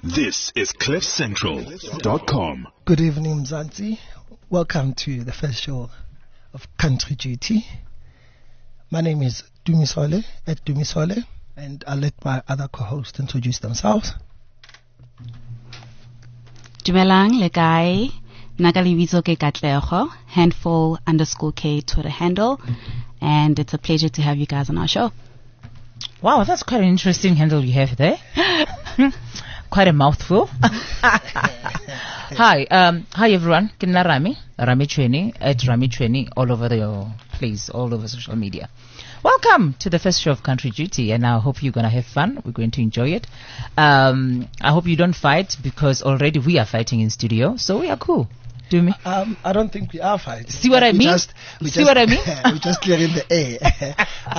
This is CliffCentral.com. Good evening, Mzansi. Welcome to the first show of Country Duty. My name is Dumisole, at Dumisole, and I'll let my other co-hosts introduce themselves. Dumelang Lekai, Nagaliwizo ke Katlego, handful_K Twitter handle, and it's a pleasure to have you guys on our show. Wow, that's quite an interesting handle you have there. Quite a mouthful. Hi everyone. Kinna Rami Chweni at Rami Chweni all over the place, all over social media. Welcome to the first show of Country Duty, and I hope you're gonna have fun. We're going to enjoy it. I hope you don't fight, because already we are fighting in studio, so we are cool. Do me? I don't think we are fighting. See what I mean? See what I mean? We're just clearing the air.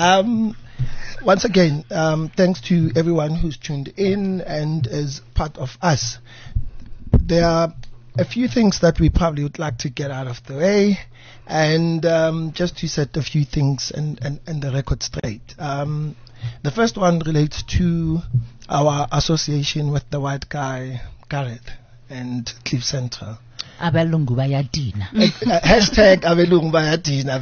Once again, thanks to everyone who's tuned in and is part of us. There are a few things that we probably would like to get out of the way, and just to set a few things and the record straight. The first one relates to our association with the white guy, Gareth, and Cliff Central. Abelungu bayadina. Hashtag Abelungu bayadina.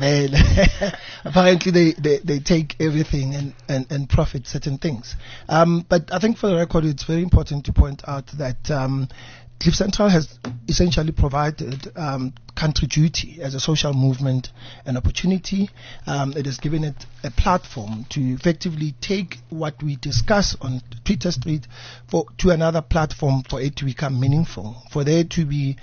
Apparently they take everything and profit certain things. But I think for the record, it's very important to point out that Cliff Central has essentially provided Country Duty as a social movement an opportunity. It has given it a platform to effectively take what we discuss on Twitter Street to another platform, for it to become meaningful, for there to be,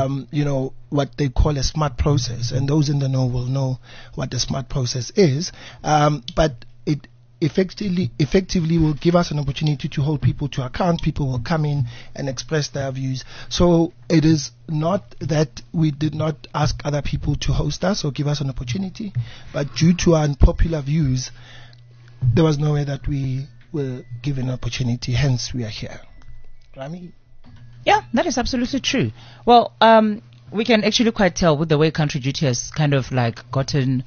what they call a smart process. And those in the know will know what the smart process is. But it effectively will give us an opportunity to hold people to account. People will come in and express their views. So it is not that we did not ask other people to host us or give us an opportunity, but due to our unpopular views, there was no way that we were given an opportunity. Hence, we are here. Rami? Yeah, that is absolutely true. Well, we can actually quite tell with the way Country Duty has kind of like gotten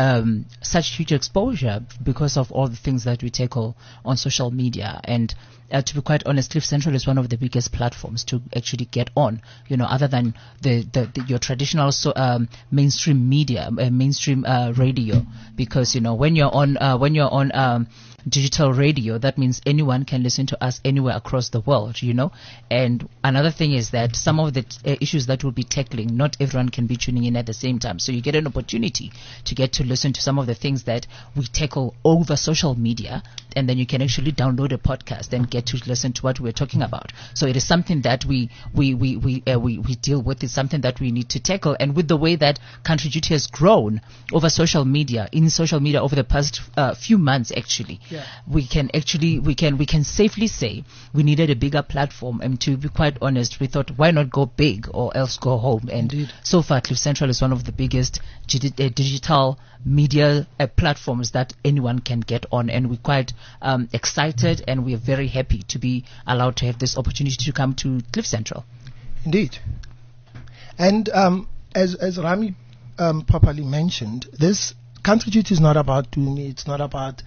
such huge exposure because of all the things that we tackle on social media. And to be quite honest, Cliff Central is one of the biggest platforms to actually get on, other than your traditional mainstream media, mainstream radio, because when you're on digital radio, that means anyone can listen to us anywhere across the world, And another thing is that some of the issues that we'll be tackling, not everyone can be tuning in at the same time. So you get an opportunity to get to listen to some of the things that we tackle over social media, and then you can actually download a podcast and get to listen to what we're talking about. So it is something that we deal with. It's something that we need to tackle. And with the way that Country Duty has grown over social media, over the past few months, actually. Yeah. We can safely say we needed a bigger platform, and to be quite honest, we thought, why not go big or else go home? And Indeed. So far, Cliff Central is one of the biggest digital media platforms that anyone can get on, and we're quite excited, and we're very happy to be allowed to have this opportunity to come to Cliff Central. Indeed. And as Rami properly mentioned, this Country Duty is not about Dumi. It's not about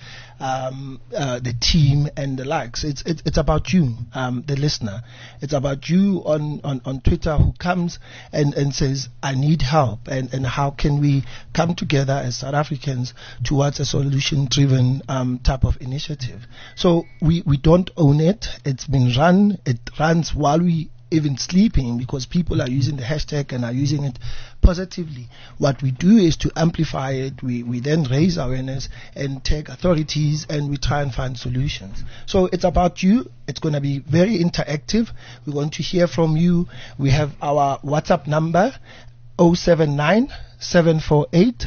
the team and the likes. It's about you, the listener. It's about you on Twitter who comes and says, I need help, and how can we come together as South Africans towards a solution-driven type of initiative. So we don't own it. It's been run. It runs while we even sleeping, because people are using the hashtag and are using it positively. What we do is to amplify it. We then raise awareness and take authorities, and we try and find solutions. So it's about you. It's going to be very interactive. We want to hear from you. We have our WhatsApp number 079 748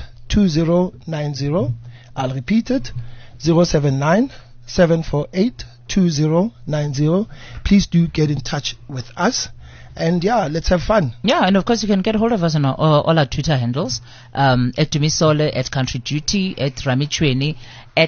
2090. I'll repeat it, 079 748 2090. Please do get in touch with us. And yeah, let's have fun. Yeah, and of course you can get hold of us on all our Twitter handles, at Dumisole, at Country Duty, at Ramichweni, at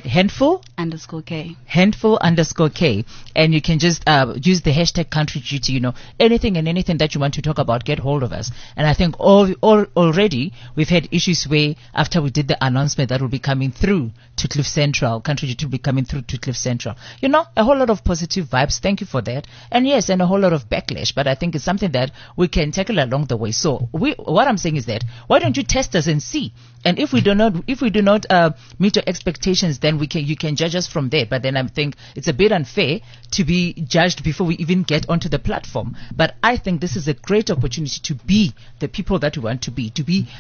_K. handful_K, and you can just use the hashtag Country Duty. You know, anything and anything that you want to talk about, get hold of us. And I think already we've had issues where after we did the announcement that will be coming through to Cliff Central, Country Duty will be coming through to Cliff Central. You know, a whole lot of positive vibes. Thank you for that. And yes, and a whole lot of backlash, but I think it's something that we can tackle along the way. So what I'm saying is that why don't you test us and see? And if we do not meet your expectations, then you can judge us from there. But then I think it's a bit unfair to be judged before we even get onto the platform. But I think this is a great opportunity to be the people that we want to be,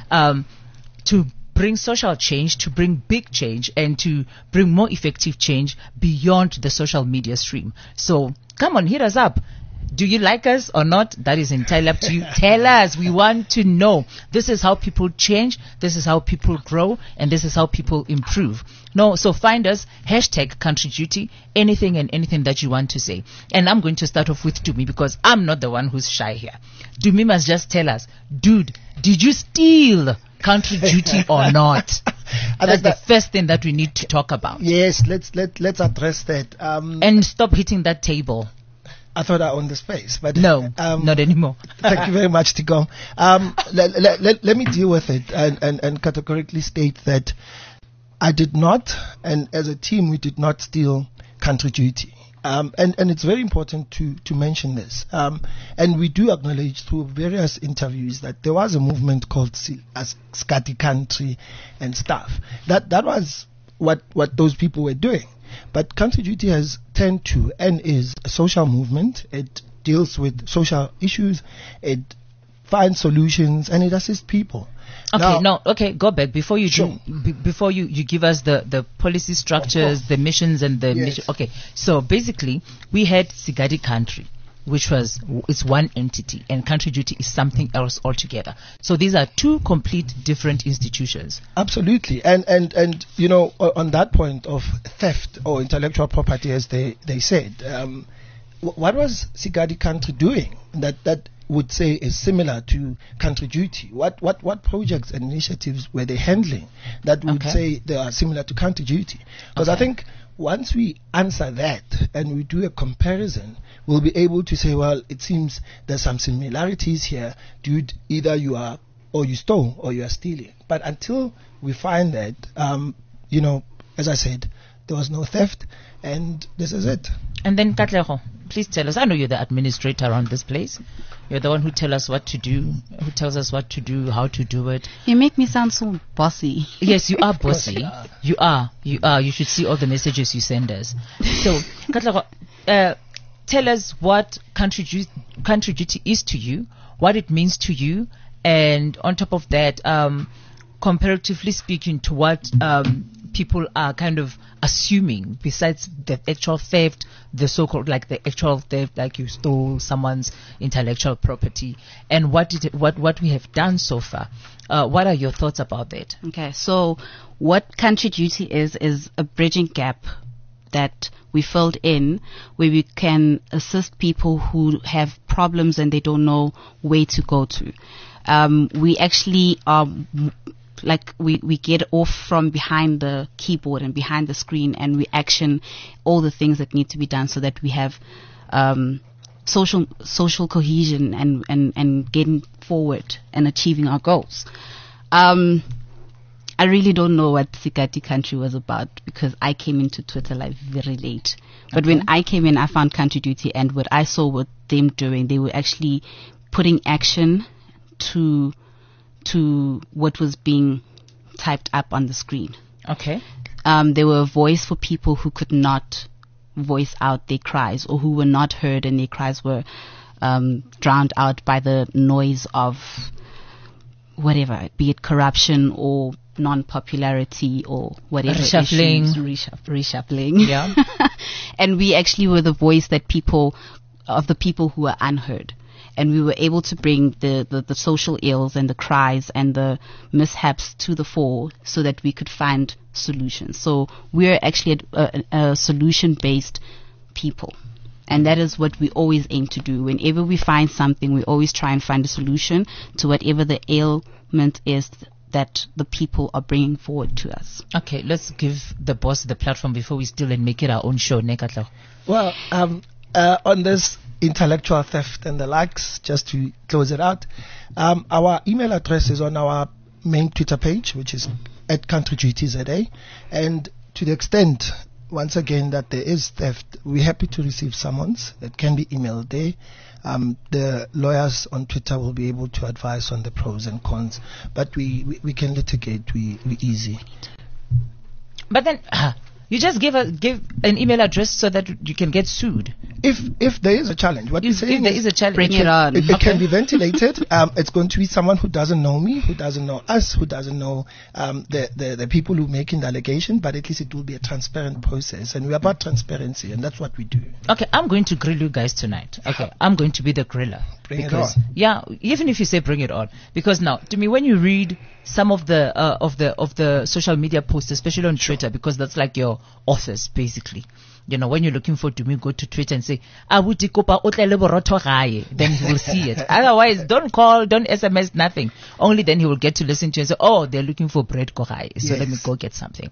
to bring social change, to bring big change, and to bring more effective change beyond the social media stream. So come on, hit us up. Do you like us or not? That is entirely up to you. Tell us. We want to know. This is how people change. This is how people grow. And this is how people improve. No, so find us, hashtag Country Duty, anything and anything that you want to say. And I'm going to start off with Dumi because I'm not the one who's shy here. Dumi must just tell us, dude, did you steal Country Duty or not? That's the first thing that we need to talk about. Yes, let's address that. And stop hitting that table. I thought I owned the space, but no, not anymore. Thank you very much, Tikom. Let me deal with it and categorically state that I did not, and as a team, we did not steal Country Duty. And it's very important to mention this. And we do acknowledge through various interviews that there was a movement called Skati Country and stuff. That was what those people were doing. But Country Duty has turned to and is a social movement. It deals with social issues. It finds solutions and it assists people. Okay, go back before you Sure. before you give us the policy structures, the missions, and the Yes. mission. Okay, so basically we had Sigadi Country, which it's one entity, and Country Duty is something else altogether. So these are two complete different institutions. Absolutely. And you know, on that point of theft or intellectual property, as they said, what was Sigadi Country doing that would say is similar to Country Duty? What projects and initiatives were they handling that would say they are similar to Country Duty? Because I think once we answer that and we do a comparison, we'll be able to say, well, it seems there's some similarities here. Dude, either you are or you stole or you are stealing. But until we find that, you know, as I said, there was no theft, and this is it. And then Katlego, please tell us. I know you're the administrator around this place. You're the one who tells us what to do, who tells us what to do, how to do it. You make me sound so bossy. Yes, you are bossy. You are. You should see all the messages you send us. So, Katlego, tell us what Country Duty is to you, what it means to you, and on top of that, comparatively speaking to what people are kind of assuming, besides the actual theft, the so-called like the actual theft, like you stole someone's intellectual property, and what we have done so far. What are your thoughts about that? Okay, so what Country Duty is a bridging gap that we filled in where we can assist people who have problems and they don't know where to go to. We actually are we get off from behind the keyboard and behind the screen, and we action all the things that need to be done so that we have social cohesion and getting forward and achieving our goals. I really don't know what Sigadi Country was about because I came into Twitter like very late. But when I came in, I found Country Duty, and what I saw what them doing, they were actually putting action to what was being typed up on the screen. Okay. They were a voice for people who could not voice out their cries, or who were not heard and their cries were drowned out by the noise of whatever, be it corruption or non-popularity or whatever. Reshuffling. Yeah. And we actually were the voice that of the people who were unheard. And we were able to bring the social ills and the cries and the mishaps to the fore so that we could find solutions. So we're actually a solution-based people. And that is what we always aim to do. Whenever we find something, we always try and find a solution to whatever the ailment is that the people are bringing forward to us. Okay, let's give the boss the platform before we steal and make it our own show. Nekatla. Well, on this intellectual theft and the likes, just to close it out, our email address is on our main Twitter page, which is @CountryGTZA, and to the extent, once again, that there is theft, we're happy to receive summons that can be emailed there. The lawyers on Twitter will be able to advise on the pros and cons, but we can litigate. We easy. But then you just give an email address so that you can get sued. If there is a challenge, what you're saying if there is a challenge, bring it on. It can be ventilated. It's going to be someone who doesn't know me, who doesn't know us, who doesn't know the people who are making the allegation, but at least it will be a transparent process. And we're about transparency, and that's what we do. Okay, I'm going to grill you guys tonight. Okay, I'm going to be the griller. Bring it on. Yeah, even if you say bring it on. Because now, to me, when you read some of the social media posts, especially on Twitter, because that's like your office, basically. You know, when you're looking for Dumi, go to Twitter and say, then he will see it. Otherwise, don't call, don't SMS, nothing. Only then he will get to listen to you and say, oh, they're looking for bread korai, so let me go get something.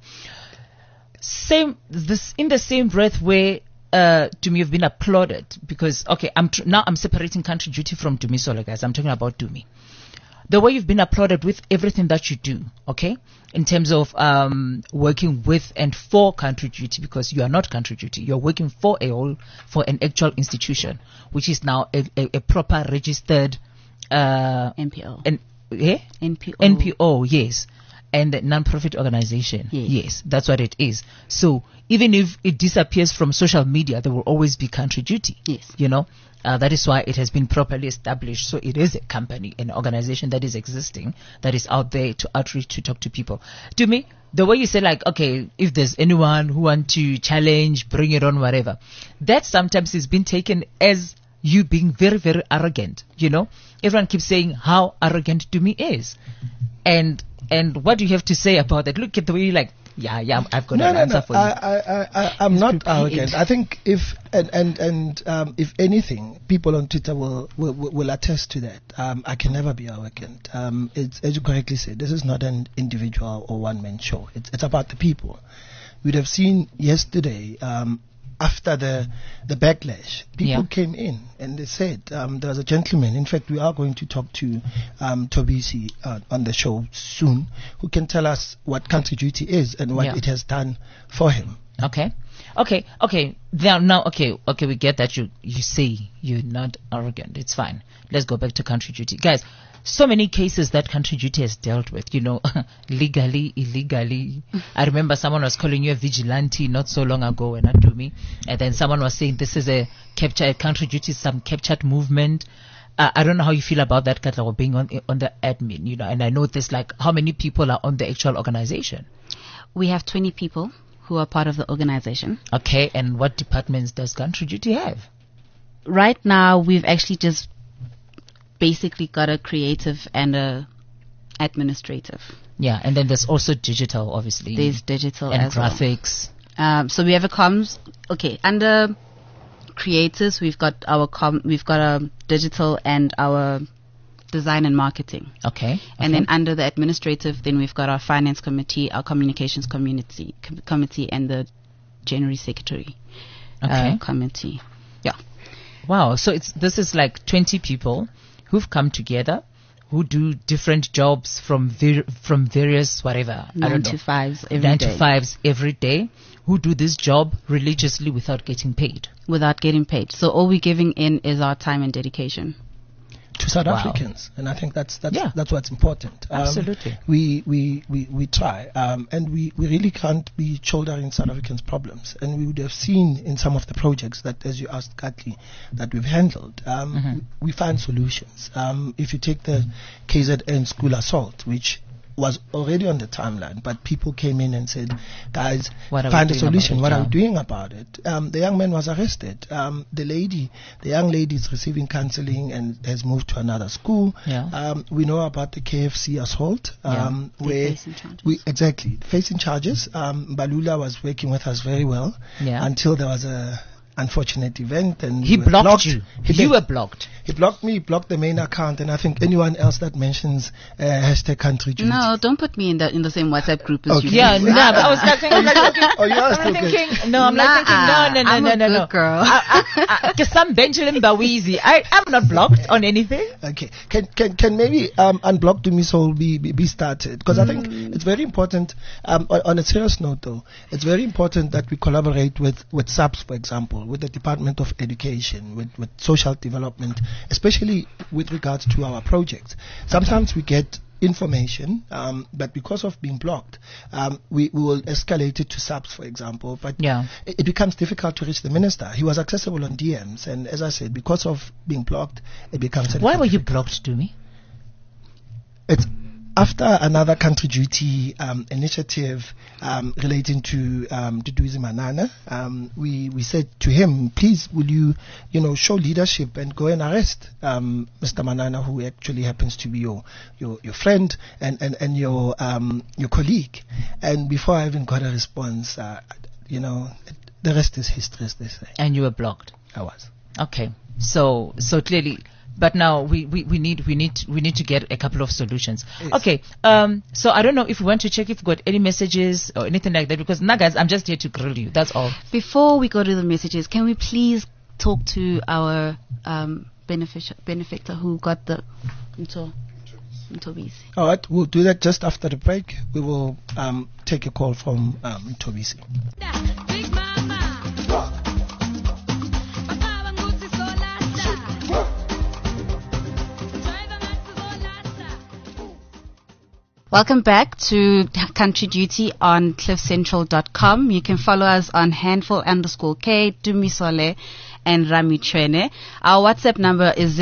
In the same breath where Dumi have been applauded, because, okay, I'm separating Country Duty from Dumi Solo, guys. I'm talking about Dumi. The way you've been applauded with everything that you do, okay, in terms of working with and for Country Duty, because you are not Country Duty, you're working for an actual institution, which is now a proper registered NPO. NPO, yes, and a non-profit organization, yes, that's what it is. So even if it disappears from social media, there will always be Country Duty. Yes, you know. That is why it has been properly established. So it is a company, an organization that is existing, that is out there to outreach, to talk to people. To me, the way you say, like, okay, if there's anyone who wants to challenge, bring it on, whatever, that sometimes is been taken as you being very, very arrogant. You know, everyone keeps saying how arrogant Dumi is, and what do you have to say about that? Look at the way you like. Yeah, I've got an answer for you. I'm not arrogant. I think if anything, people on Twitter will attest to that. I can never be arrogant. It's, as you correctly said, this is not an individual or one-man show. It's about the people. We'd have seen yesterday, after the backlash, people came in and they said, there was a gentleman, in fact we are going to talk to Tobisi on the show soon, who can tell us what Country Duty is and what it has done for him. Okay, we get that you say you're not arrogant. It's fine. Let's go back to Country Duty. Guys, so many cases that Country Duty has dealt with, you know, legally, illegally. I remember someone was calling you a vigilante not so long ago, and not to me. And then someone was saying this is a Country Duty, some captured movement. I don't know how you feel about that, Katla, being on the admin, you know, and I know this, like, how many people are on the actual organization? We have 20 people who are part of the organization. Okay, and what departments does Country Duty have? Right now, we've actually just basically got a creative and a administrative. Yeah, and then there's also digital, obviously. There's digital and as graphics. Well. So we have a comms. Okay, under creators, we've got a digital and our design and marketing. Okay. And then under the administrative, then we've got our finance committee, our communications committee, and the January secretary committee. Yeah. Wow. So this is like 20 people who've come together, who do different jobs from various whatever. 9 to 5s every day. 9 to 5s every day, who do this job religiously without getting paid. Without getting paid. So all we're giving in is our time and dedication. To South Africans, and I think that's what's important. Absolutely, we try, and we really can't be shouldering South Africans' problems. And we would have seen in some of the projects that, as you asked, Katli, that we've handled, we find solutions. If you take the KZN school assault, which was already on the timeline, but people came in and said, guys, find a solution. What are we doing about it? The young man was arrested. The young lady is receiving counseling and has moved to another school. We know about the KFC assault, where facing charges. Balula was working with us very well until there was a unfortunate event, and He we were blocked you. He You did. were blocked. He blocked me, blocked the main account, and I think anyone else that mentions hashtag country duty. No, don't put me in the same WhatsApp group as Okay. you. Yeah, no, but I was like thinking, Oh, you are I'm still good. thinking, no, I'm like thinking, I'm a no. good girl. Because some Benjamin Bawizi, I'm not blocked on anything. Okay, can maybe unblock Dumisol be started? Because I think it's very important. On a serious note, though, it's very important that we collaborate with SAPS, for example, with the Department of Education, with social development, especially with regards to our projects. Sometimes we get information, but because of being blocked, we will escalate it to SAPS, for example. But Yeah. it becomes difficult to reach the minister. He was accessible on DMs, and as I said, because of being blocked, it becomes. Why were you blocked, to me? It's after another country duty initiative relating to Duduzi Manana. We said to him, please, will you show leadership and go and arrest Mr. Manana, who actually happens to be your friend and your colleague. And before I even got a response, the rest is history, as they say. And you were blocked. I was. Okay. So clearly, but now we need to get a couple of solutions. Yes. Okay. So I don't know if we want to check if we got any messages or anything like that, because now, guys, I'm just here to grill you. That's all. Before we go to the messages, can we please talk to our benefactor who got the Mtobisi? All right, we'll do that just after the break. We will take a call from Tobisi. Big Mama. Baba nguthi solahla. Driver must solahla. Welcome back to Country Duty on cliffcentral.com. You can follow us on handful_K, Dumisole, and Rami Trene. Our WhatsApp number is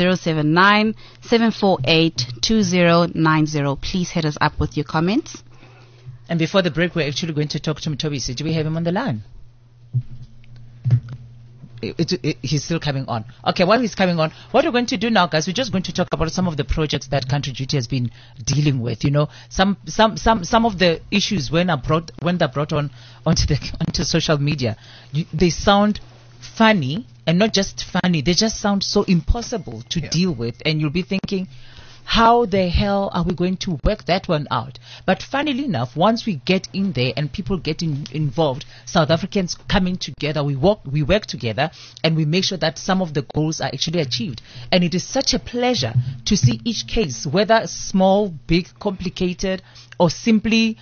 079-748-2090. Please hit us up with your comments. And before the break, we're actually going to talk to Mtobisi. Do we have him on the line? He's still coming on. Okay, while he's coming on, what we're going to do now, guys, we're just going to talk about some of the projects that Country Duty has been dealing with. Some of the issues when they're brought onto social media, they sound funny, and not just funny, they just sound so impossible to deal with, and you'll be thinking, how the hell are we going to work that one out? But funnily enough, once we get in there and people get involved, South Africans coming together, we work together, and we make sure that some of the goals are actually achieved. And it is such a pleasure to see each case, whether small, big, complicated, or simply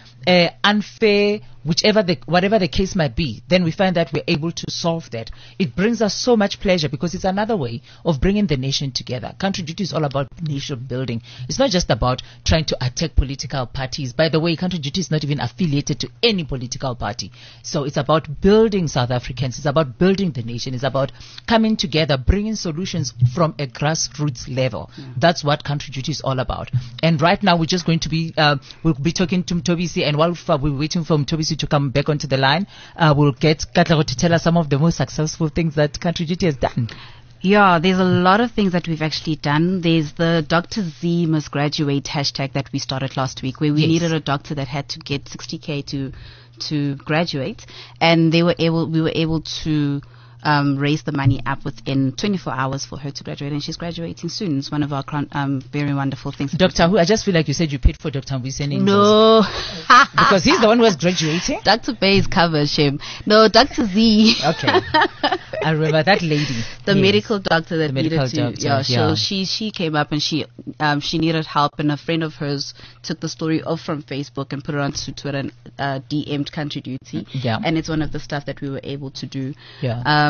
unfair, whatever the case might be, then we find that we're able to solve that. It brings us so much pleasure because it's another way of bringing the nation together. Country Duty is all about nation building. It's not just about trying to attack political parties. By the way, Country Duty is not even affiliated to any political party. So it's about building South Africans. It's about building the nation. It's about coming together, bringing solutions from a grassroots level. That's what Country Duty is all about. And right now, we're just going to be, we'll be talking to Mtobisi, and while we're waiting for Mtobisi to come back onto the line, we'll get Katlego to tell us some of the most successful things that Country Duty has done. Yeah, there's a lot of things that we've actually done. There's the Dr. Z must graduate hashtag that we started last week, where we needed a doctor that had to get 60K to graduate, and we were able to raise the money up within 24 hours for her to graduate, and she's graduating soon. It's one of our very wonderful things. Dr. Who, I just feel like you said you paid for Dr. Mbuyiseni. No. Because he's the one who was graduating? Dr. Bay is covered, shame. No, Dr. Z. Okay. I remember that lady. The Yes. medical doctor that The medical needed to. doctor, Yeah, yeah. so she came up and she needed help, and a friend of hers took the story off from Facebook and put it onto Twitter and DM'd Country Duty. Yeah. And it's one of the stuff that we were able to do. Yeah.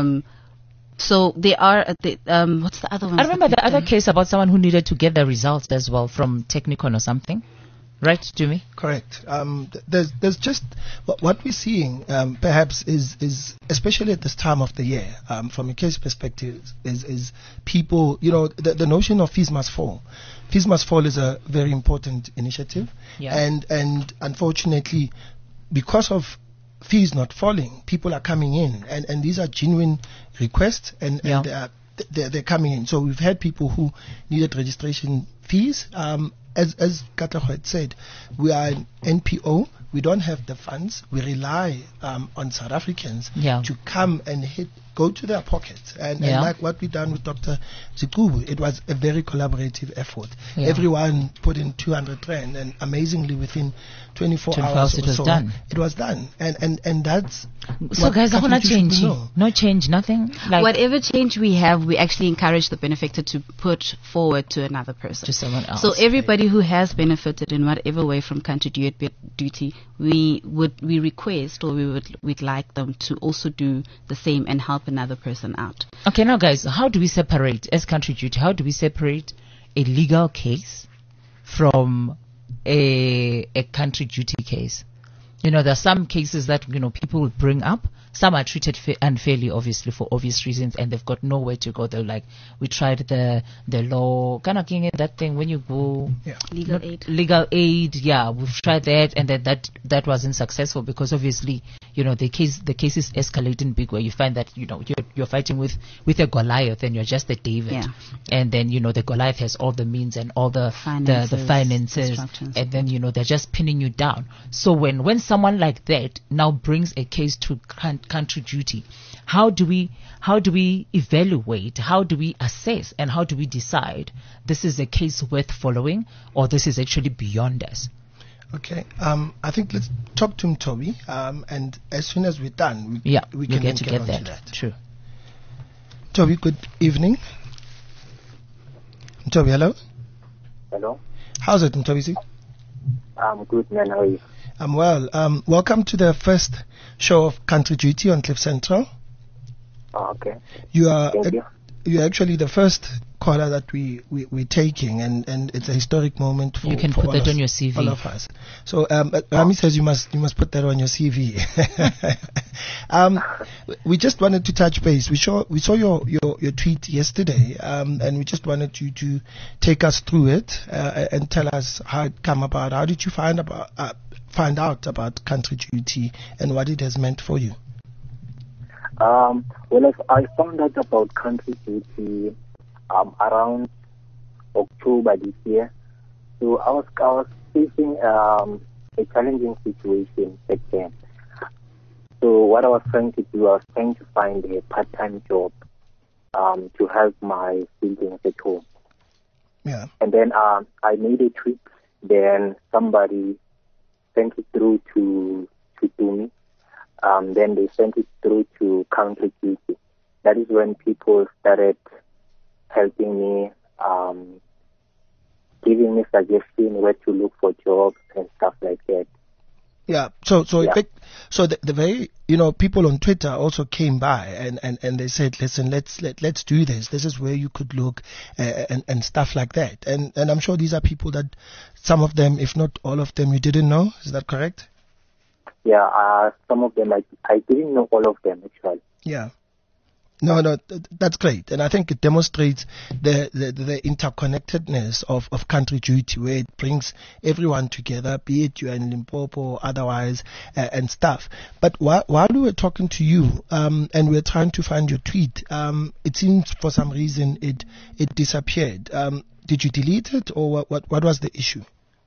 So they are at the what's the other one? I remember the other case about someone who needed to get the results as well from Technicon or something. Right, Jimmy? Correct. There's just what we're seeing, perhaps is especially at this time of the year, from a case perspective, is people. The notion of fees must fall. Fees must fall is a very important initiative, Yeah. and unfortunately, because of fees not falling, people are coming in, and these are genuine requests, and Yeah. they're coming in. So we've had people who needed registration fees. As Katlego had said, we are an NPO. We don't have the funds. We rely on South Africans Yeah. to come and go to their pockets. And Yeah. like what we done with Dr. Zikubu, it was a very collaborative effort. Yeah. Everyone put in 200 rand, and amazingly within 24 24 hours hours it or was so, done. It was done. And that's So what guys, I want to Catholic change. should know. No change, nothing. Like Whatever change we have, we actually encourage the benefactor to put forward to another person. to someone else. So everybody who has benefited in whatever way from country duty, we request, or we'd like them to also do the same and help another person out. Okay, now guys, how do we separate, as country duty, how do we separate a legal case from a country duty case? You know, there are some cases that, you know, people will bring up. Some are treated unfairly, obviously, for obvious reasons, and they've got nowhere to go. They're like, we tried the law, kind of that thing when you go Legal aid. legal aid, yeah, we've tried that, and then that wasn't successful because obviously, you know, the case is escalating big, where you find that, you know, you're fighting with a Goliath and you're just a David, Yeah. and then, you know, the Goliath has all the means and all the Finances, finances, instructions. and then, you know, they're just pinning you down. So when someone like that now brings a case to country duty, how do we evaluate, how do we assess, and how do we decide this is a case worth following, or this is actually beyond us? Okay. I think let's talk to Toby. And as soon as we're done, we We can get to get get onto that. that. True. Toby, good evening. Toby, hello. Hello. How's it, Toby? I'm good, man. How are you? I'm well. Welcome to the first show of Country Duty on Cliff Central. Oh, okay. You're Thank you. actually the first caller that we're taking, and it's a historic moment for You can for put all that of- on your CV. all of us. So Rami says you must put that on your CV. We just wanted to touch base. We saw your tweet yesterday, and we just wanted you to take us through it and tell us how it came about. How did you find out about Country Duty and what it has meant for you? Well, I found out about Country Duty around October this year. So I was facing a challenging situation back then. So what I was trying to do, I was trying to find a part-time job to help my siblings at home. Yeah. And then I made a tweet. Then somebody sent it through to me. Then they sent it through to Country Duty. That is when people started helping me, giving me suggestions where to look for jobs and stuff like that. Yeah. So Yeah. the very, you know, people on Twitter also came by and they said, listen, let's do this. This is where you could look and stuff like that. And I'm sure these are people that some of them, if not all of them, you didn't know. Is that correct? Yeah, some of them I didn't know all of them actually. Yeah. No, that's great, and I think it demonstrates the interconnectedness of Country Duty, where it brings everyone together, be it you are in Limpopo or otherwise, and stuff. But while we were talking to you, and we were trying to find your tweet, it seems for some reason it disappeared. Did you delete it, or what was the issue?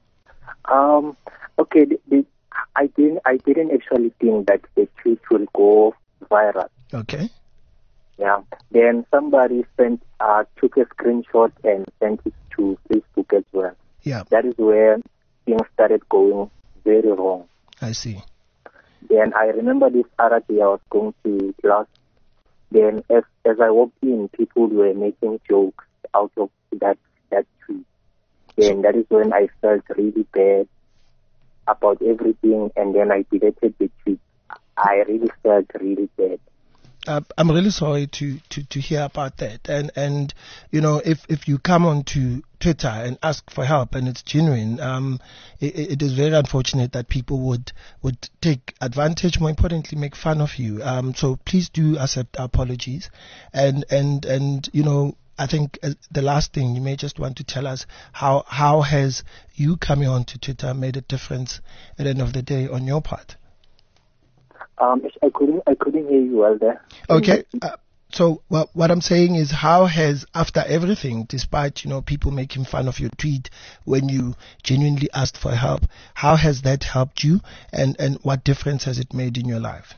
Okay, I didn't actually think that the tweet will go viral. Okay. Yeah. Then somebody took a screenshot and sent it to Facebook as well. Yeah, That is where things started going very wrong. I see. Then I remember this other day I was going to class. Then as I walked in, people were making jokes out of that tweet. Then that is when I felt really bad about everything, and then I deleted the tweet. I really felt really bad. I'm really sorry to hear about that. And you know, if you come onto Twitter and ask for help and it's genuine, it is very unfortunate that people would take advantage, more importantly, make fun of you. So please do accept our apologies. And you know, I think the last thing, you may just want to tell us how has you coming onto Twitter made a difference at the end of the day on your part? I couldn't hear you well there. Okay. So what I'm saying is, how has, after everything, despite, people making fun of your tweet when you genuinely asked for help, how has that helped you, and what difference has it made in your life?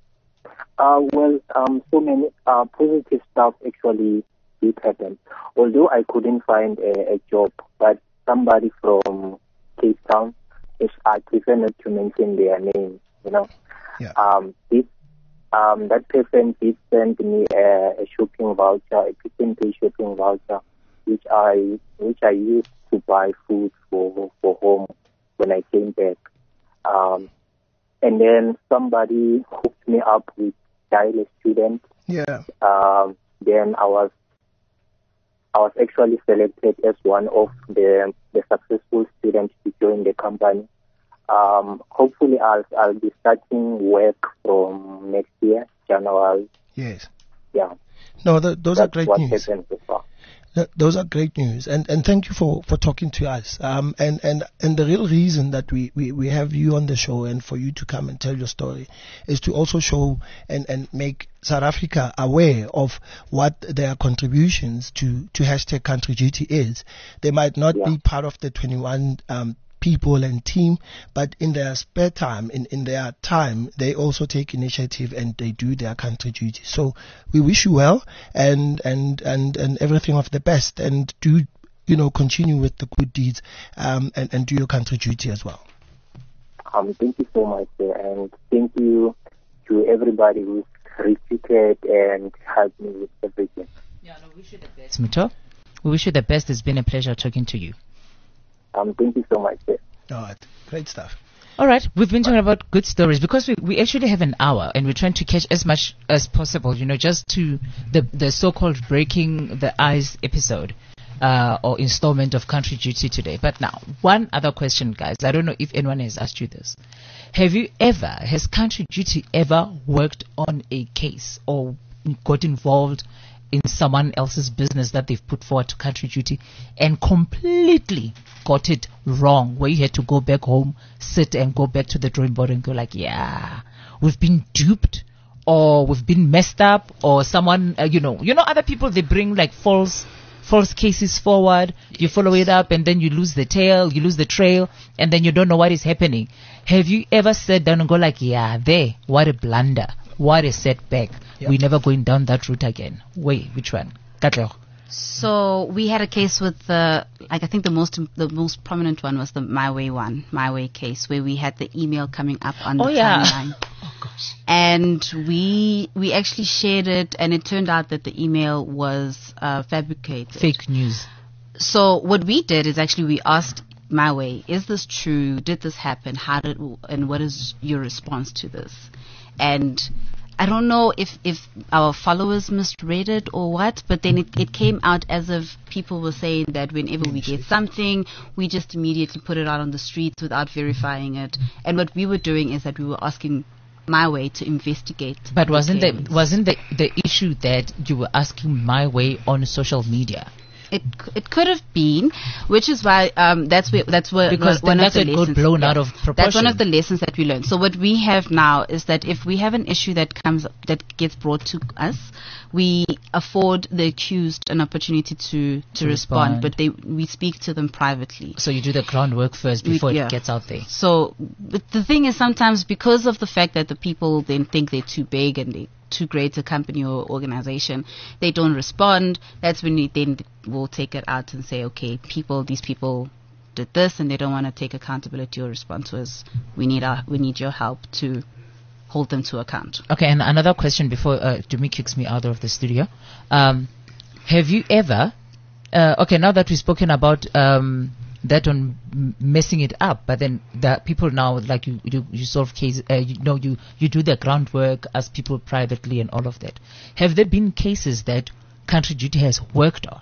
So many positive stuff actually did happen. Although I couldn't find a job, but somebody from Cape Town, I prefer not to mention their name, Yeah. That person did send me a shopping voucher, a Pick shopping voucher, which I used to buy food for home when I came back. And then somebody hooked me up with Dial a Student. Yeah. Then I was actually selected as one of the successful students to join the company. Hopefully I'll be starting work from next year, January. Yes. Yeah. No, those are That's great what news. happened so far. Those are great news, and thank you for talking to us. And the real reason that we have you on the show and for you to come and tell your story is to also show and make South Africa aware of what their contributions to hashtag Country Duty is. They might not be part of the 21 people and team, but in their spare time, in their time, they also take initiative and they do their country duty. So we wish you well and everything of the best, and do continue with the good deeds and do your country duty as well. Thank you so much, and thank you to everybody who's repeated and helped me with everything. Yeah, no, we wish you the best, Muto. We wish you the best. It's been a pleasure talking to you. Thank you so much, sir. All right, great stuff. All right, we've been talking about good stories because we actually have an hour and we're trying to catch as much as possible, just to the so-called breaking the ice episode or installment of Country Duty today. But now, one other question, guys. I don't know if anyone has asked you this. Has Country Duty ever worked on a case or got involved in someone else's business that they've put forward to Country Duty and completely got it wrong, where you had to go back home, sit and go back to the drawing board and go like, yeah, we've been duped, or we've been messed up, or someone, other people, they bring like false cases forward, you follow it up, and then you lose the trail, and then you don't know what is happening. Have you ever sat down and go like, yeah, what a blunder, what a setback, we're never going down that route again? Wait, which one? Katlego. So we had a case with I think the most prominent one was the My Way case, where we had the email coming up on the timeline. Oh gosh. And we actually shared it, and it turned out that the email was fabricated. Fake news. So what we did is actually we asked My Way, is this true? Did this happen? And what is your response to this? And I don't know if our followers misread it or what, but then it came out as if people were saying that whenever we get something, we just immediately put it out on the streets without verifying it. And what we were doing is that we were asking My Way to investigate. But wasn't the issue that you were asking My Way on social media? It could have been, which is why that's where because one of the got lessons blown out of proportion. That's one of the lessons that we learned. So what we have now is that if we have an issue that gets brought to us, we afford the accused an opportunity to respond, but we speak to them privately. So you do the groundwork first before it gets out there. So but the thing is, sometimes because of the fact that the people then think they're too big and they too great a company or organization, they don't respond. That's when we'll take it out and say, okay, these people did this and they don't want to take accountability or respond to us. We need your help to hold them to account. Okay, and another question before Dumi kicks me out of the studio. Have you ever, now that we've spoken about that on messing it up, but then the people now, like you solve cases, you do the groundwork, ask people privately and all of that. Have there been cases that Country Duty has worked on,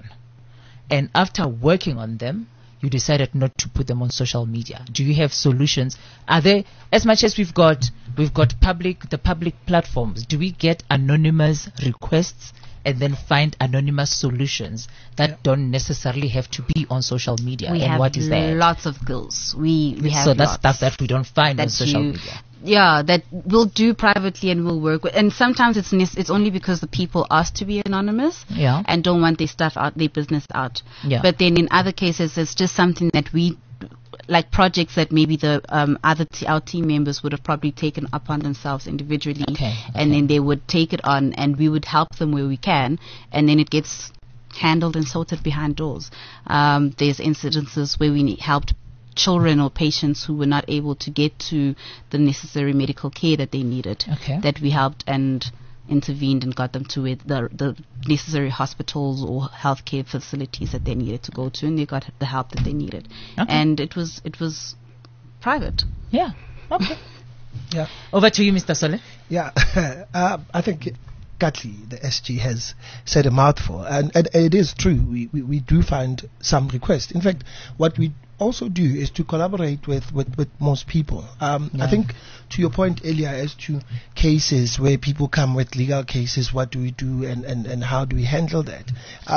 and after working on them, you decided not to put them on social media? Do you have solutions? Are there, as much as we've got the public platforms, do we get anonymous requests and then find anonymous solutions that don't necessarily have to be on social media? We and have what is that? Lots of girls. We have so that's lots stuff that we don't find on social media. yeah, that we'll do privately and we'll work with. And sometimes it's only because the people ask to be anonymous Yeah. and don't want their stuff out, their business out. Yeah. But then in other cases, it's just something that we, like projects that maybe the our team members would have probably taken upon themselves individually, Okay, and then they would take it on, and we would help them where we can, and then it gets handled and sorted behind doors. There's incidences where we helped children or patients who were not able to get to the necessary medical care that they needed, Okay. that we helped and intervened and got them to the necessary hospitals or healthcare facilities that they needed to go to, and they got the help that they needed. Okay. And it was private. Yeah. Okay. Yeah. Over to you, Mr. Sole. Yeah, I think Katli, the SG, has said a mouthful, and it is true. We do find some requests. In fact, what we also do is to collaborate with most people. I think to your point earlier as to cases where people come with legal cases, what do we do and how do we handle that?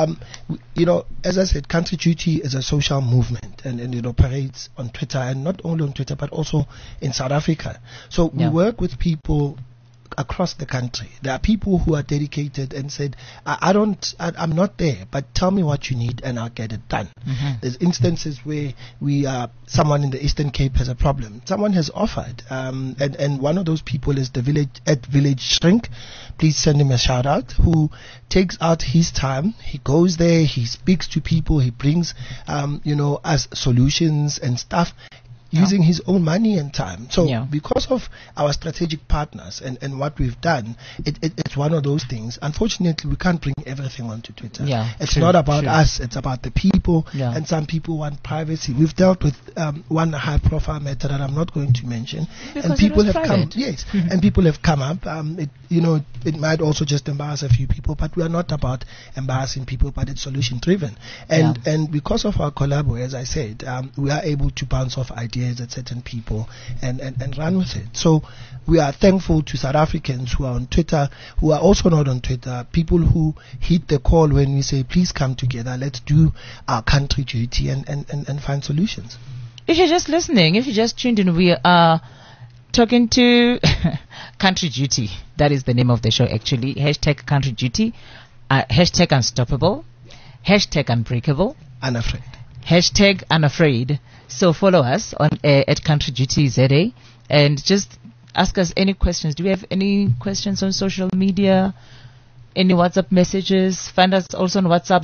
As I said, Country Duty is a social movement and it operates on Twitter, and not only on Twitter but also in South Africa. So we work with people across the country. There are people who are dedicated and said, I'm not there, but tell me what you need and I'll get it done. There's instances where someone in the Eastern Cape has a problem. Someone has offered, and one of those people is the Village Shrink. Please send him a shout out, who takes out his time. He goes there, he speaks to people, he brings, us solutions and stuff, using his own money and time. So because of our strategic partners and what we've done, it's one of those things. Unfortunately, we can't bring everything onto Twitter. It's not about us, it's about the people, and some people want privacy. We've dealt with one high profile matter that I'm not going to mention, Because and people it was have private. come and people have come up. It might also just embarrass a few people, but we are not about embarrassing people, but it's solution driven. And because of our collab, as I said, we are able to bounce off ideas at certain people and run with it. So we are thankful to South Africans who are on Twitter, who are also not on Twitter, people who hit the call when we say, please come together, let's do our country duty and find solutions. If you're just listening, if you just tuned in, we are talking to Country Duty. That is the name of the show, actually. Hashtag Country Duty, hashtag Unstoppable, hashtag Unbreakable, Unafraid. hashtag Unafraid. So follow us on at Country Duty ZA and just ask us any questions. Do we have any questions on social media? Any WhatsApp messages? Find us also on WhatsApp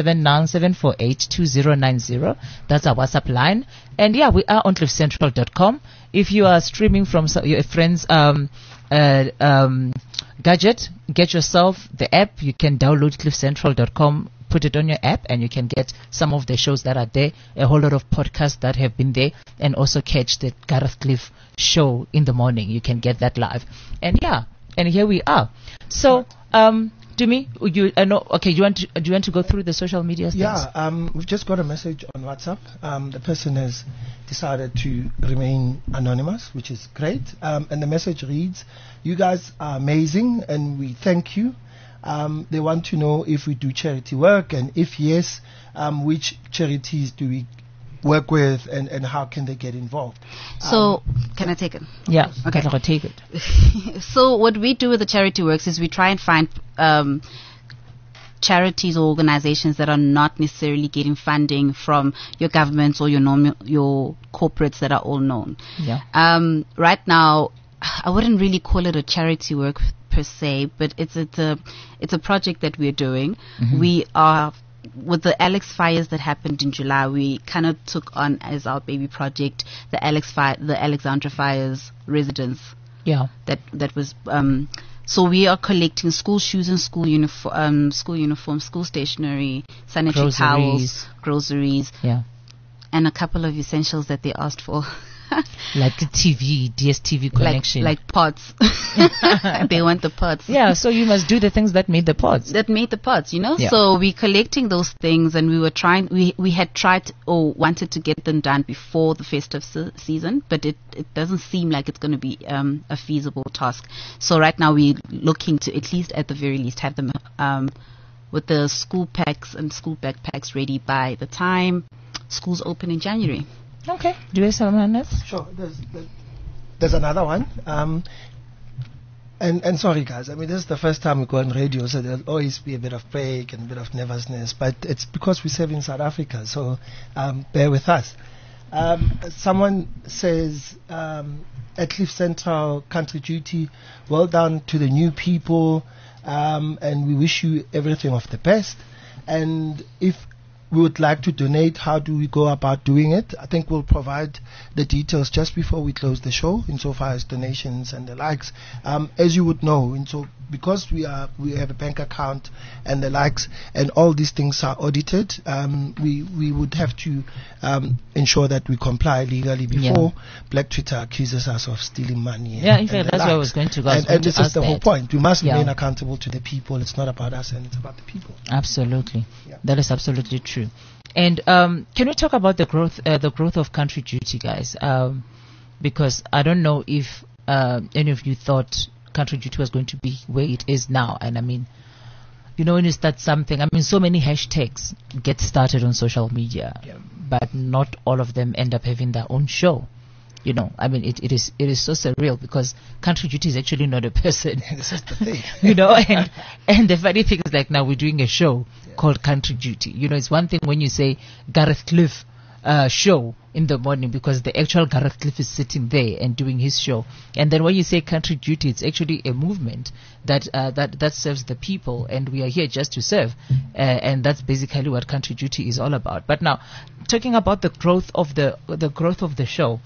0797482090. That's our WhatsApp line. And we are on cliffcentral.com. If you are streaming from your friend's gadget, get yourself the app. You can download cliffcentral.com, put it on your app, and you can get some of the shows that are there, a whole lot of podcasts that have been there, and also catch the Gareth Cliff show in the morning. You can get that live. And here we are. So, Dumi, do you want to go through the social media things? We've just got a message on WhatsApp. The person has decided to remain anonymous, which is great. And the message reads, "You guys are amazing and we thank you." They want to know if we do charity work, and if yes, which charities do we work with, and how can they get involved? So, can I take it? Yeah, Okay. I'll take it. So what we do with the charity works is we try and find charities or organizations that are not necessarily getting funding from your governments or your corporates that are all known. Yeah. Right now, I wouldn't really call it a charity work per se, but it's a project that we're doing. We are, with the Alex fires that happened in July, we kind of took on as our baby project the Alexandra Fires residents. Yeah. That was so we are collecting school shoes and school uniforms, school stationery, sanitary towels, groceries, and a couple of essentials that they asked for. Like TV, DSTV connection. Like pots. They want the pots. Yeah, so you must do the things that made the pots. Yeah. So we're collecting those things, and we had tried or wanted to get them done before the festive season, but it doesn't seem like it's going to be a feasible task. So right now we're looking to, at least at the very least, have them with the school packs and school backpacks ready by the time schools open in January. Okay. Do you have someone else? Sure. there's another one. And sorry guys, I mean this is the first time we go on radio, so there'll always be a bit of break and a bit of nervousness, but it's because we serve in South Africa, so bear with us. Someone says at Cliff Central Country Duty, well done to the new people, and we wish you everything of the best. And if we would like to donate, how do we go about doing it? I think we'll provide the details just before we close the show, insofar as donations and the likes. As you would know, because we have a bank account and the likes, and all these things are audited, we would have to ensure that we comply legally before Black Twitter accuses us of stealing money. Yeah, in fact, that's where I was going to go. And this is the whole point. We must Yeah. remain accountable to the people. It's not about us, and it's about the people. Absolutely. Yeah. That is absolutely true. And can we talk about the growth of Country Duty, guys? Because I don't know if any of you thought Country Duty was going to be where it is now. And I mean, when you start something, I mean, so many hashtags get started on social media, but not all of them end up having their own show. I mean, it is so surreal, because Country Duty is actually not a person. This is the thing. And the funny thing is, like, now we're doing a show called Country Duty. It's one thing when you say Gareth Cliff show in the morning, because the actual Gareth Cliff is sitting there and doing his show. And then when you say Country Duty, it's actually a movement that serves the people, and we are here just to serve. And that's basically what Country Duty is all about. But now, talking about the growth of the show,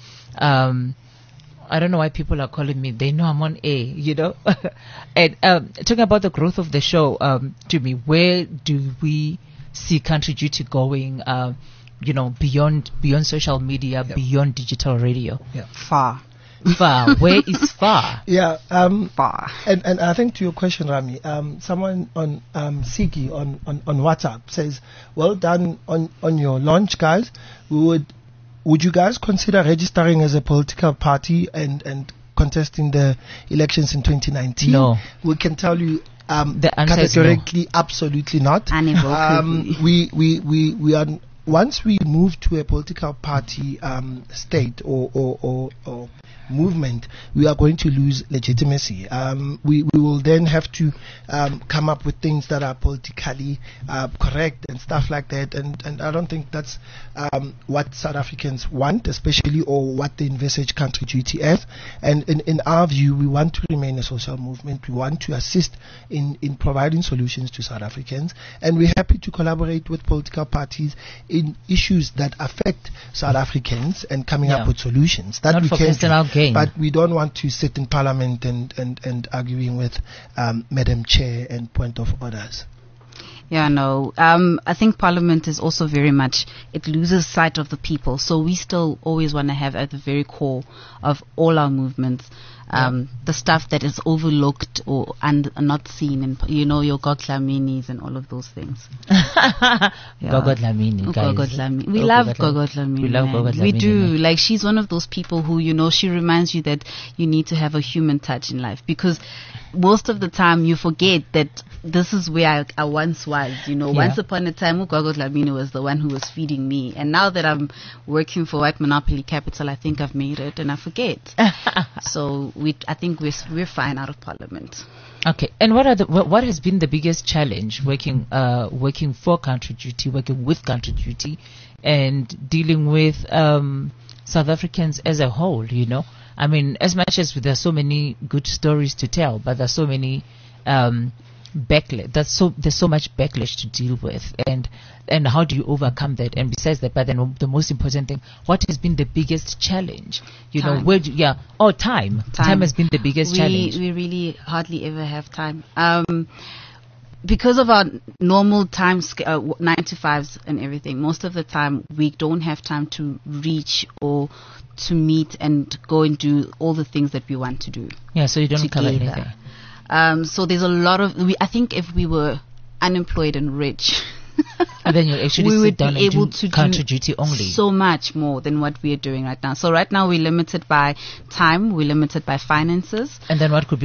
I don't know why people are calling me. They know I'm on air, And talking about the growth of the show, to me, where do we see Country Duty going? Beyond social media, beyond digital radio. Far. Where is far? Yeah. Far. And I think to your question, Rami, someone on Siki on WhatsApp says, well done on your launch, guys. Would you guys consider registering as a political party and contesting the elections in 2019? No. We can tell you the answer is no. categorically, absolutely not. Unequivocally. We are, once we move to a political party state or movement, we are going to lose legitimacy. We will then have to come up with things that are politically correct and stuff like that, and I don't think that's what South Africans want, especially, or what they envisage Country Duty as. And in our view, we want to remain a social movement. We want to assist in providing solutions to South Africans, and we're happy to collaborate with political parties in issues that affect South Africans and coming up with solutions. That Not we for can personal do. gain. But we don't want to sit in Parliament and arguing with Madam Chair and point of orders. Yeah, no. I think Parliament is also very much, it loses sight of the people. So we still always want to have at the very core of all our movements, the stuff that is overlooked or not seen, and your Gogolaminis and all of those things. Gogolami, guys. Gogolami. We love Gogolami. We love Gogolami. We do. Like, she's one of those people who, she reminds you that you need to have a human touch in life, because most of the time you forget that this is where I once was. Once upon a time, Gogolami was the one who was feeding me, and now that I'm working for White Monopoly Capital, I think I've made it, and I forget. So I think we're fine out of Parliament. Okay, and what has been the biggest challenge working for Country Duty, working with Country Duty, and dealing with South Africans as a whole? I mean, as much as there's so many good stories to tell, but there's so many backlash. There's so much backlash to deal with, and how do you overcome that? And besides that, but then the most important thing, what has been the biggest challenge? Time. Time has been the biggest challenge. We really hardly ever have time. Because of our normal time, 9 to 5s and everything, most of the time we don't have time to reach or to meet and go and do all the things that we want to do. Yeah, so you don't cover together. anything. So there's a lot of, I think if we were unemployed and rich, and then you actually we sit would down be and able do to Country do Duty only. so much more than what we are doing right now. So right now we're limited by time, we're limited by finances. And then what could be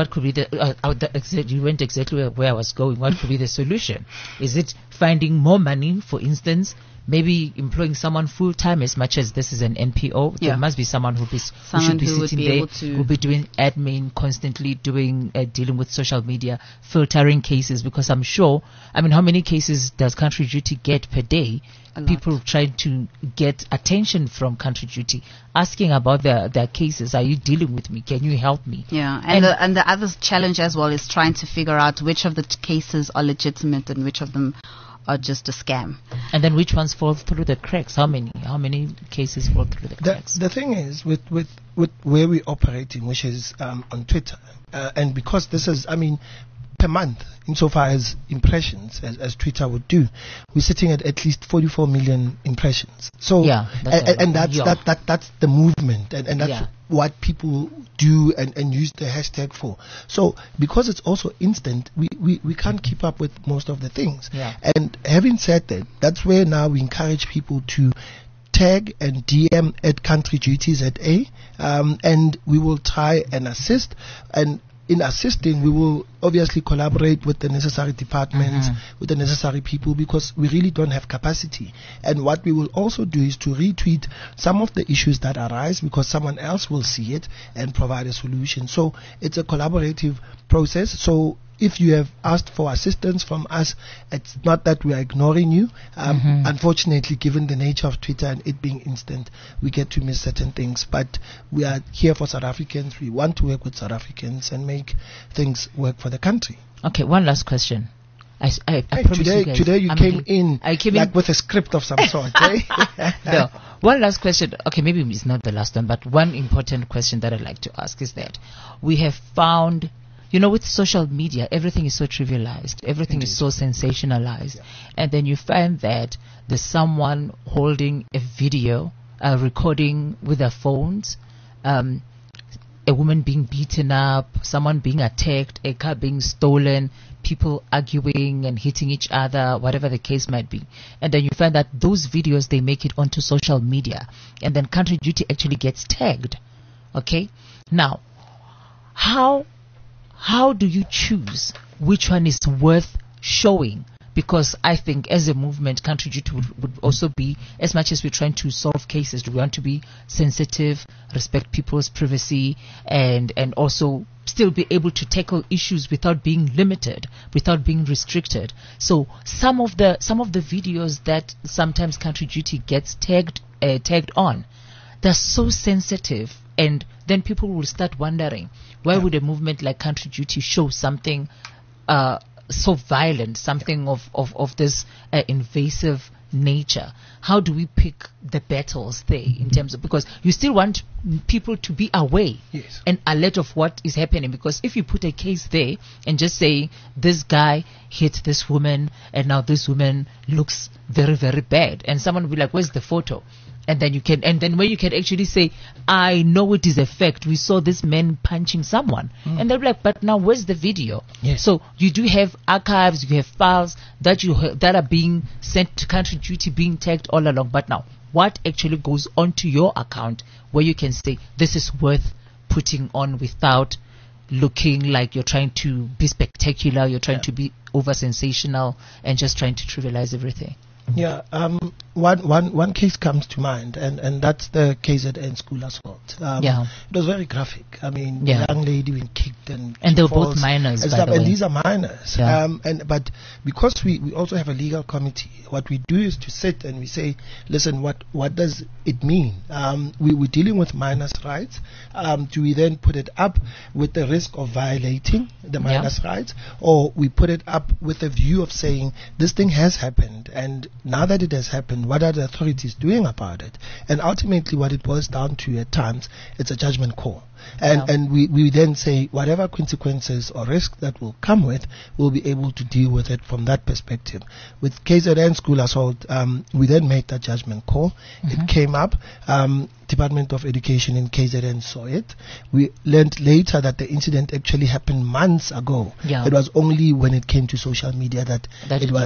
you went exactly where I was going. What could be the solution? Is it finding more money, for instance, maybe employing someone full time. As much as this is an NPO, Yeah. there must be someone who Someone should be who would sitting be there, able to- who will be doing admin, constantly dealing with social media, filtering cases. Because I'm sure, how many cases does Country Duty get per day? A lot. People trying to get attention from Country Duty, asking about their cases. Are you dealing with me? Can you help me? Yeah, And- and the other challenge as well is trying to figure out which of the cases are legitimate and which of them are just a scam. And then which ones fall through the cracks? How many cases fall through the cracks? The thing is, with where we're operating, which is on Twitter, and because this is, per month, insofar as impressions, as Twitter would do, we're sitting at least 44 million impressions. So, Yeah, that's a and lot. that's Yeah. that's the movement, and that's Yeah. what people do and use the hashtag for. So, because it's also instant, we can't keep up with most of the things. Yeah. And having said that, that's where now we encourage people to tag and DM at Country Duty ZA, and we will try and assist. And in assisting, we will obviously collaborate with the necessary departments, with the necessary people, because we really don't have capacity. And what we will also do is to retweet some of the issues that arise, because someone else will see it and provide a solution. So it's a collaborative process. So if you have asked for assistance from us, it's not that we are ignoring you. Unfortunately, given the nature of Twitter and it being instant, we get to miss certain things. But we are here for South Africans. We want to work with South Africans and make things work for the country. Okay, one last question. I Hey, promise you guys, today you I'm came being- in I came like in with a script of some sort. Eh? No. One last question. Okay, maybe it's not the last one, but one important question that I'd like to ask is that we have found, with social media, everything is so trivialized, everything is so sensationalized, and then you find that there's someone holding a video, recording with their phones, a woman being beaten up, someone being attacked, a car being stolen, people arguing and hitting each other, whatever the case might be. And then you find that those videos, they make it onto social media. And then Country Duty actually gets tagged. Okay? Now, how do you choose which one is worth showing? Because I think as a movement, Country Duty would also be, as much as we're trying to solve cases, we want to be sensitive, respect people's privacy, and also still be able to tackle issues without being limited, without being restricted. So some of the videos that sometimes Country Duty gets tagged on, they're so sensitive, and then people will start wondering, why would a movement like Country Duty show something so violent, something of this invasive nature? How do we pick the battles there in terms of, because you still want people to be aware Yes. and alert of what is happening? Because if you put a case there and just say this guy hit this woman and now this woman looks very, very bad, and someone will be like, where's the photo? And then where you can actually say, I know it is a fact, we saw this man punching someone. And they'll be like, but now where's the video? Yes. So you do have archives, you have files that that are being sent to Country Duty, being tagged all along. But now, what actually goes onto your account where you can say, this is worth putting on without looking like you're trying to be spectacular, you're trying to be over sensational and just trying to trivialize everything? Yeah, one case comes to mind, and that's the KZN school assault. Yeah. It was very graphic. Yeah. The young lady being kicked and they were both falls minors, and by stuff, the and way. these are minors. Yeah. But because we also have a legal committee, what we do is to sit and we say, listen, what does it mean? We're dealing with minors' rights. Do we then put it up with the risk of violating the minors' rights, or we put it up with a view of saying this thing has happened, and now that it has happened, what are the authorities doing about it? And ultimately what it boils down to at times, it's a judgment call. And we then say whatever consequences or risk that will come with, we'll be able to deal with it from that perspective. With KZN school assault, we then made that judgment call. It came up. Department of Education in KZN saw it. We learned later that the incident actually happened months ago. Yeah. It was only when it came to social media that That it was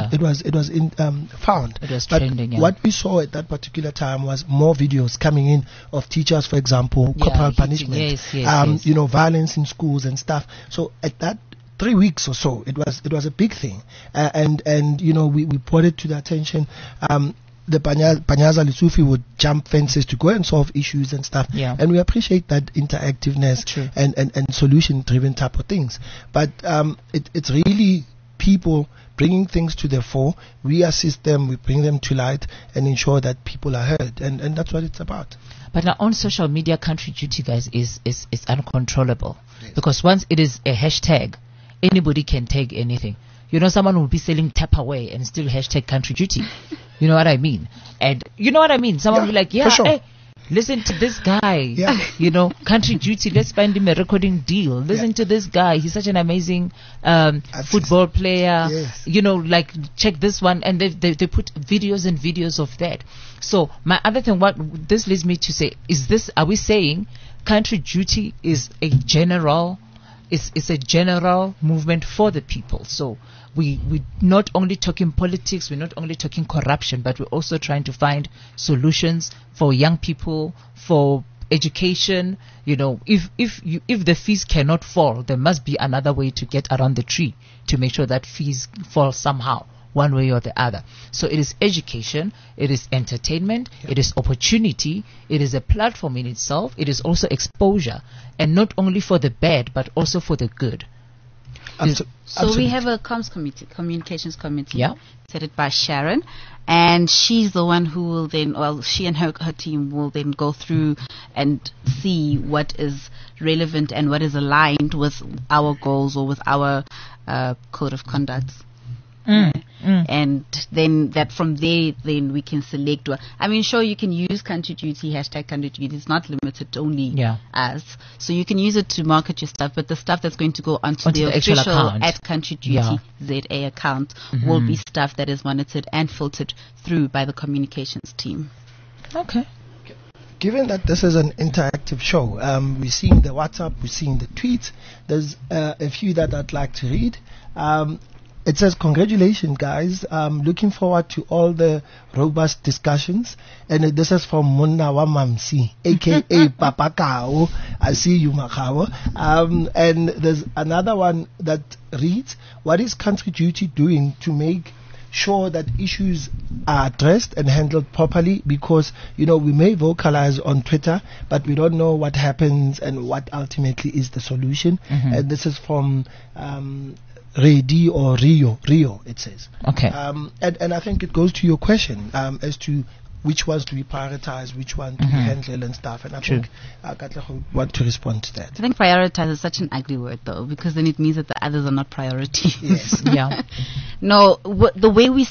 found. It was But trending, yeah. what we saw at that particular time was more videos coming in of teachers, for example, Yeah, corporal hitting, punishment, yes. violence in schools and stuff. So at that 3 weeks or so, it was a big thing, and we brought it to the attention. the Panyaza Lesotho would jump fences to go and solve issues and stuff. Yeah. And we appreciate that interactiveness True. and solution-driven type of things. But it's really people bringing things to the fore. We assist them, we bring them to light and ensure that people are heard. And that's what it's about. But now on social media, country duty, guys, is uncontrollable. Because once it is a hashtag, anybody can tag anything. You know, someone will be selling Tupperware and still hashtag country duty. You know what I mean? And you know what I mean? Someone will be like, yeah, for sure. hey, listen to this guy. Yeah. You know, country duty, let's find him a recording deal. Listen to this guy. He's such an amazing football player. Yes. You know, like, check this one. And they put videos and videos of that. So my other thing, what this leads me to say, are we saying country duty is a general, it's a general movement for the people? So we not only talking politics, we're not only talking corruption, but we're also trying to find solutions for young people, for education. You know, if the fees cannot fall, there must be another way to get around the tree to make sure that fees fall somehow, one way or the other. So it is education, it is entertainment, it is opportunity, it is a platform in itself, it is also exposure, and not only for the bad, but also for the good. So we have a communications committee, Yeah. headed by Sharon, and she's the one who will then, well, she and her team will then go through and see what is relevant and what is aligned with our goals or with our code of conduct. And then that from there, then we can select. I mean, sure, you can use country duty, hashtag country duty. It's not limited to only us. So you can use it to market your stuff, but the stuff that's going to go onto the actual official account. at country duty ZA account will be stuff that is monitored and filtered through by the communications team. Okay. Given that this is an interactive show, we're seeing the WhatsApp, we're seeing the tweets. There's a few that I'd like to read. It says, congratulations, guys. Looking forward to all the robust discussions. And this is from Munna Wamamsi, a.k.a. Papa Kao. I see you, Makao. And there's another one that reads, what is country duty doing to make sure that issues are addressed and handled properly? Because, you know, we may vocalize on Twitter, but we don't know what happens and what ultimately is the solution. And this is from Ready or Rio, it says. Okay. And I think it goes to your question as to which ones do we prioritize, which one do we handle and stuff. And I think Katlego want to respond to that. I think prioritize is such an ugly word, though, because then it means that the others are not priorities. Yes. Yeah. No, the way we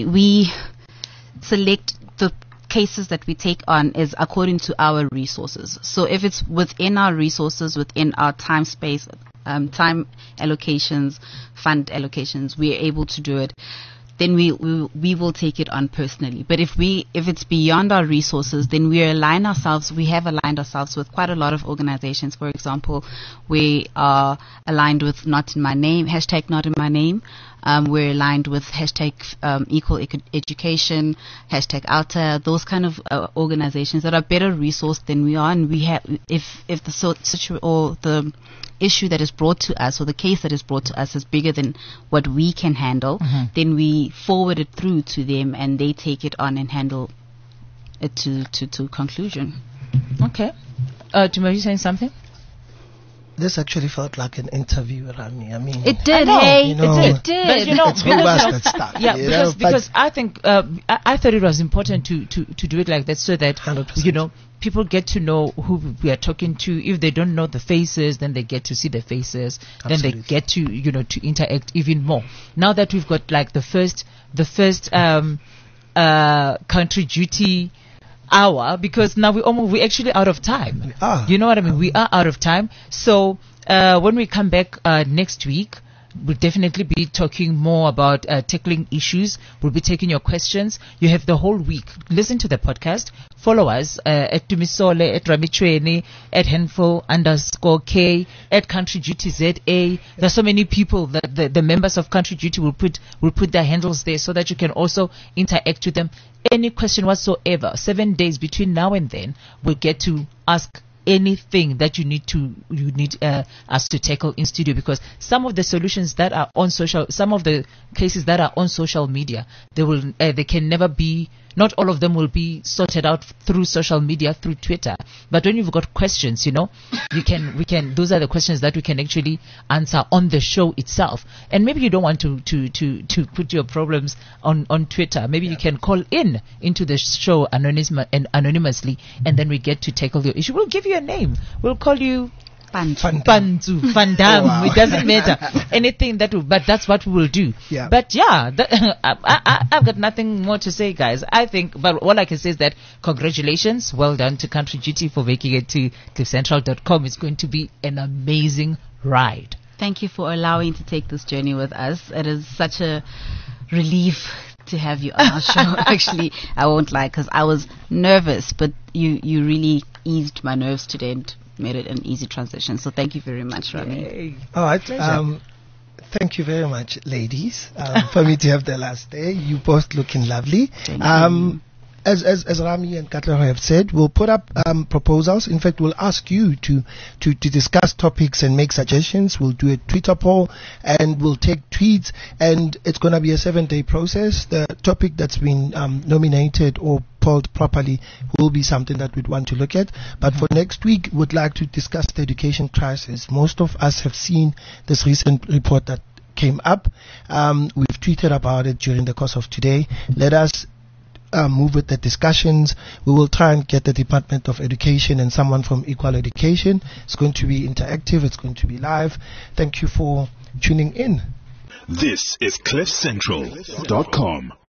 select the cases that we take on is according to our resources. So if it's within our resources, within our time space, time allocations, fund allocations, we are able to do it, then we will take it on personally. But if it's beyond our resources, then we have aligned ourselves with quite a lot of organizations. For example, we are aligned with Not in My Name, hashtag Not in My Name. We're aligned with hashtag Equal Education, hashtag Alta, those kind of organizations that are better resourced than we are. And we have, if the issue that is brought to us or the case that is brought to us is bigger than what we can handle, then we forward it through to them and they take it on and handle it to conclusion. Okay. Juma, you saying something? This actually felt like an interview, Rami. I mean, It did, know, hey, you know, it did. But you know, it's robust and stuff. Yeah, you know, because I think I thought it was important to do it like that so that 100%. you know people get to know who we are talking to. If they don't know the faces, then they get to see the faces. Then Absolutely. they get to to interact even more. Now that we've got like the first country duty hour, because now we actually out of time. We are. You know what I mean? We are out of time. So when we come back next week, we'll definitely be talking more about tackling issues. We'll be taking your questions. You have the whole week. Listen to the podcast. Follow us at Tumisole, at Ramichweni, at Handful_K, at Country Duty ZA. There's so many people that the members of Country Duty will put their handles there so that you can also interact with them. Any question whatsoever, 7 days between now and then, we'll get to ask anything that you need us to tackle in studio, because some of the solutions that are on some of the cases that are on social media, they can never be not all of them will be sorted out through social media, through Twitter. But when you've got questions, you know, those are the questions that we can actually answer on the show itself. And maybe you don't want to put your problems on Twitter. Maybe you can call into the show anonymously, and then we get to tackle your issue. We'll give you a name. We'll call you Pantu, Van Dam. Oh, wow. It doesn't matter. Anything but that's what we will do. Yeah. But yeah, I've got nothing more to say, guys. I think, but all I can say is that congratulations, well done to Country Duty for making it to cliffcentral.com. It's going to be an amazing ride. Thank you for allowing to take this journey with us. It is such a relief to have you on our show. Actually, I won't lie, because I was nervous, but you really eased my nerves today and made it an easy transition. So thank you very much, Rami. All right. Thank you very much, ladies, for me to have the last day. You both looking lovely. Thank you. As Rami and Katlego have said, we'll put up proposals. In fact, we'll ask you to discuss topics and make suggestions. We'll do a Twitter poll and we'll take tweets, and it's going to be a 7-day process. The topic that's been nominated or polled properly will be something that we'd want to look at. But for next week, we'd like to discuss the education crisis. Most of us have seen this recent report that came up. We've tweeted about it during the course of today. Let us move with the discussions. We will try and get the Department of Education and someone from Equal Education. It's going to be interactive. It's going to be live. Thank you for tuning in. This is cliffcentral.com.